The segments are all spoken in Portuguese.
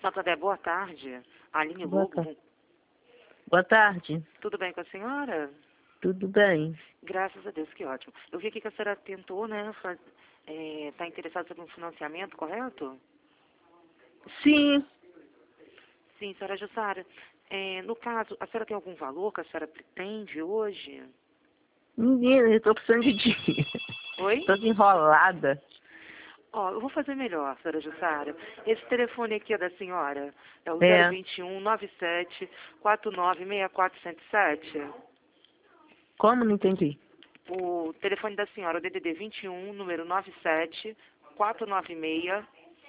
Santander, boa tarde. Aline Boa Lobo. tarde. Boa tarde. Tudo bem com a senhora? Tudo bem? Graças a Deus, que ótimo. Eu vi aqui que a senhora tentou, né, tá interessada sobre um financiamento, correto? Sim. Sim, senhora Jussara. No caso, a senhora tem algum valor que a senhora pretende hoje? Menina, eu tô precisando de dinheiro. Oi? Tô enrolada. Ó, eu vou fazer melhor, senhora Jussara. Esse telefone aqui é da senhora? É o É. 021 97 49 6407? Como? Não entendi. O telefone da senhora, o DDD 21, número 97 496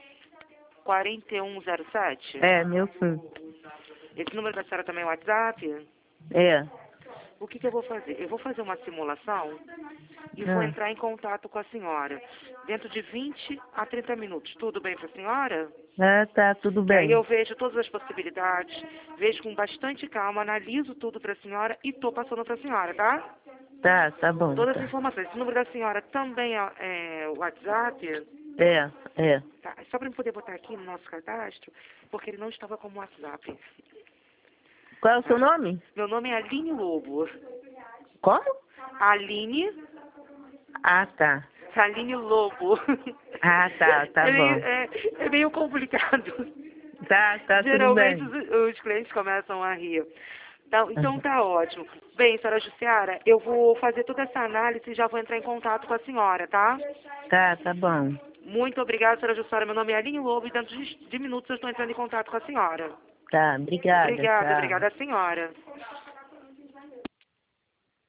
4107. É, meu sim. Esse número da senhora também é o WhatsApp? É. O que eu vou fazer? Eu vou fazer uma simulação e vou Ah, entrar em contato com a senhora dentro de 20 a 30 minutos. Tudo bem para a senhora? tá, tudo Que aí eu bem. vejo todas as possibilidades, vejo com bastante calma, analiso tudo para a senhora e estou passando para a senhora, tá? Tá bom, Todas as tá. informações. Esse número da senhora também é o WhatsApp? É. Tá, só para eu poder botar aqui no nosso cadastro, porque ele não estava como WhatsApp. Qual é o seu Tá? nome? Meu nome é Aline Lobo. Como? Aline, Ah, tá. Aline Lobo. Tá bom. É meio complicado. Tá, tudo Geralmente bem. os clientes começam a rir. Então Aham. tá ótimo. Bem, senhora Jussiara, eu vou fazer toda essa análise e já vou entrar em contato com a senhora, tá? Tá bom. Muito obrigada, senhora Jussiara. Meu nome é Aline Lobo e dentro de minutos eu estou entrando em contato com a senhora. Tá, obrigada, Obrigada, tchau. obrigada, senhora.